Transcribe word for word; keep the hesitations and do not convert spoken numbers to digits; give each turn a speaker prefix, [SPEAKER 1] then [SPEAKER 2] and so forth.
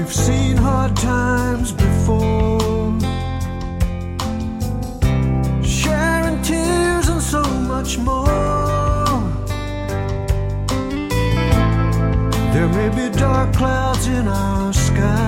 [SPEAKER 1] We've seen hard times before, sharing tears and so much more. There may be dark clouds in our sky,